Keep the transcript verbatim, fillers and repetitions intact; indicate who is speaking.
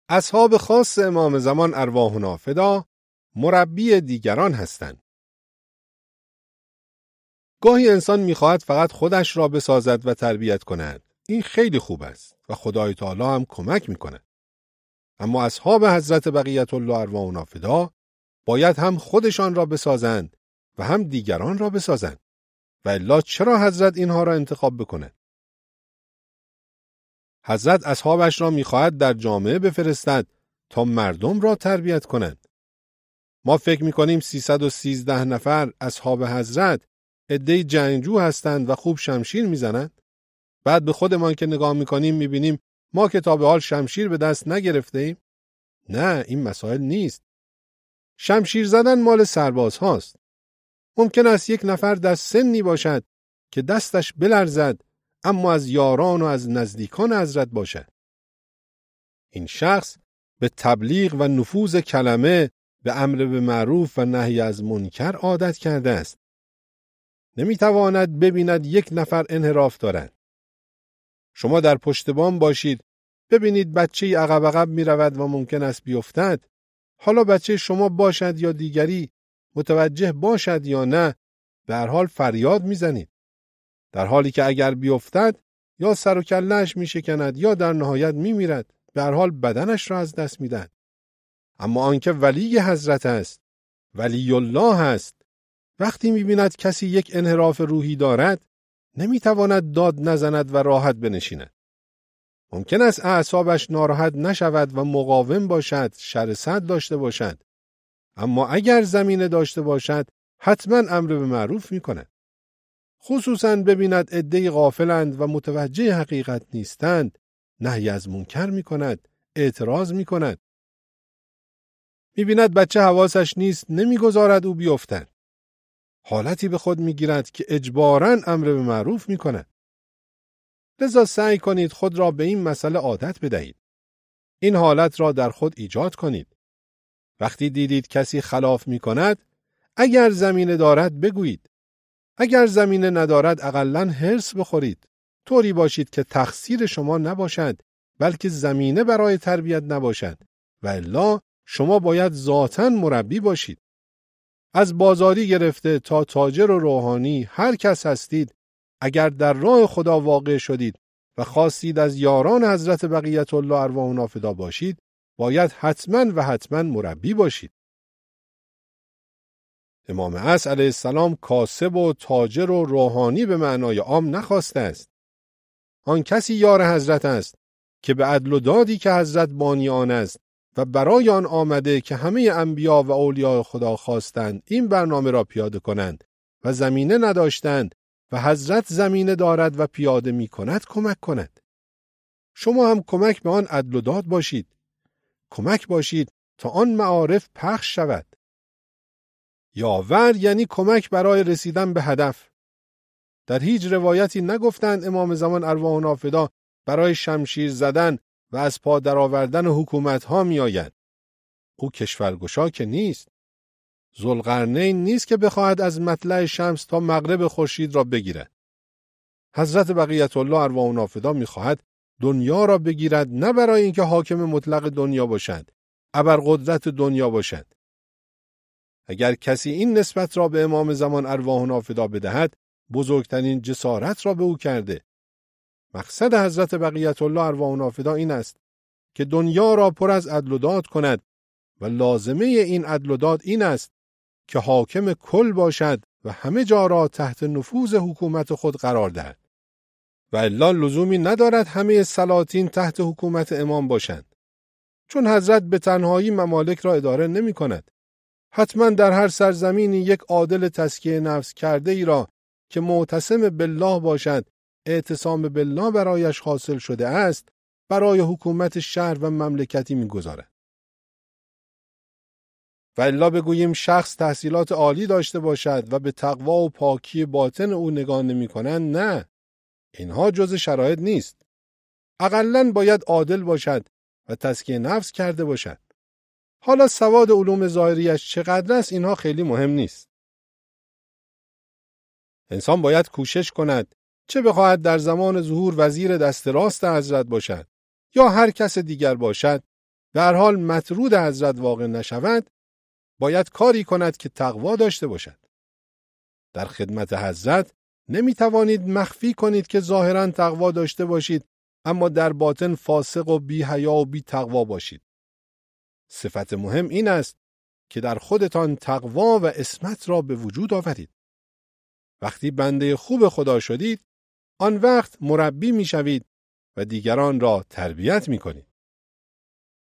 Speaker 1: اصحاب خاص امام زمان ارواحنا فدا مربی دیگران هستند. گاهی انسان می‌خواهد فقط خودش را بسازد و تربیت کند. این خیلی خوب است و خدای تعالی هم کمک می‌کند. اما اصحاب حضرت بقیت الله ارواحنا فدا باید هم خودشان را بسازند و هم دیگران را بسازند. و الا چرا حضرت اینها را انتخاب بکند؟ حضرت اصحابش را می‌خواهد در جامعه بفرستد تا مردم را تربیت کنند. ما فکر می‌کنیم سیصد و سیزده نفر اصحاب حضرت عده‌ای جنگجو هستند و خوب شمشیر می‌زنند. بعد به خودمان که نگاه می‌کنیم می‌بینیم ما که تا به حال شمشیر به دست نگرفته‌ایم. نه، این مسائل نیست. شمشیر زدن مال سرباز هاست. ممکن است یک نفر در سنی باشد که دستش بلرزد اما از یاران و از نزدیکان حضرت باشد. این شخص به تبلیغ و نفوذ کلمه، به امر به معروف و نهی از منکر عادت کرده است. نمیتواند ببیند یک نفر انحراف دارد. شما در پشت بام باشید، ببینید بچه‌ای عقب عقب میرود و ممکن است بیفتد. حالا بچه شما باشد یا دیگری، متوجه باشد یا نه، به هر حال فریاد میزنید. در حالی که اگر بیفتد یا سر و کله‌اش میشکند یا در نهایت میمیرد، به هر حال بدنش را از دست میدهد. اما آنکه ولی حضرت است، ولی الله است، وقتی میبیند کسی یک انحراف روحی دارد، نمیتواند داد نزند و راحت بنشیند. ممکن است اعصابش ناراحت نشود و مقاوم باشد، شرصت داشته باشد. اما اگر زمینه داشته باشد، حتما امر به معروف میکند. خصوصاً ببیند عده‌ای غافلند و متوجه حقیقت نیستند، نهی از منکر میکند، اعتراض میکند. میبیند بچه حواسش نیست، نمیگذارد او بیفتد. حالتی به خود میگیرد که اجباراً امر به معروف میکند. لذا سعی کنید خود را به این مسئله عادت بدهید. این حالت را در خود ایجاد کنید. وقتی دیدید کسی خلاف میکند، اگر زمینه دارد بگویید. اگر زمینه ندارد اقلن حرص بخورید. طوری باشید که تقصیر شما نباشد، بلکه زمینه برای تربیت نباشد. و الا شما باید ذاتاً مربی باشید. از بازاری گرفته تا تاجر و روحانی هر کس هستید، اگر در راه خدا واقع شدید و خواستید از یاران حضرت بقیت الله ارواحنا فدا باشید، باید حتماً و حتماً مربی باشید. امام عصر علیه السلام کاسب و تاجر و روحانی به معنای عام نخواسته است. آن کسی یار حضرت است که به عدل و دادی که حضرت بانی آن است و برای آن آمده که همه انبیا و اولیاء خدا خواستند این برنامه را پیاده کنند و زمینه نداشتند و حضرت زمینه دارد و پیاده می کند کمک کند. شما هم کمک به آن عدل و داد باشید. کمک باشید تا آن معارف پخش شود. یاور یعنی کمک برای رسیدن به هدف. در هیچ روایتی نگفتند امام زمان ارواحنا فدا برای شمشیر زدن و از پا درآوردن حکومت ها می آید. او کشورگشا که نیست. ذوالقرنین نیست که بخواهد از مطلع شمس تا مغرب خورشید را بگیرد. حضرت بقیت الله ارواحنا فدا می خواهد دنیا را بگیرد، نه برای اینکه حاکم مطلق دنیا باشد، ابرقدرت دنیا باشد. اگر کسی این نسبت را به امام زمان ارواحنا فدا بدهد، بزرگترین جسارت را به او کرده. مقصد حضرت بقیت الله ارواحنا فدا این است که دنیا را پر از عدل و داد کند و لازمه این عدل و داد این است که حاکم کل باشد و همه جا را تحت نفوذ حکومت خود قرار دهد. و الا لزومی ندارد همه سلاطین تحت حکومت امام باشند. چون حضرت به تنهایی ممالک را اداره نمی کند. حتما در هر سرزمینی یک عادل تزکیه نفس کرده ای را که معتصم بالله باشد، اعتصام بالله برایش حاصل شده است، برای حکومت شهر و مملکتی می گذارد. و الا بگوییم شخص تحصیلات عالی داشته باشد و به تقوا و پاکی باطن او نگاه نمی کنند، نه. اینها جز شرایط نیست. اقلن باید عادل باشد و تزکیه نفس کرده باشد. حالا سواد علوم ظاهریش چقدر است اینها خیلی مهم نیست. انسان باید کوشش کند، چه بخواهد در زمان ظهور وزیر دست راست حضرت باشد یا هر کس دیگر باشد، در حال مطرود حضرت واقع نشود، باید کاری کند که تقوا داشته باشد. در خدمت حضرت نمی توانید مخفی کنید که ظاهراً تقوا داشته باشید، اما در باطن فاسق و بی حیا و بی تقوا باشید. صفت مهم این است که در خودتان تقوا و عصمت را به وجود آورید. وقتی بنده خوب خدا شدید، آن وقت مربی می شوید و دیگران را تربیت می کنید.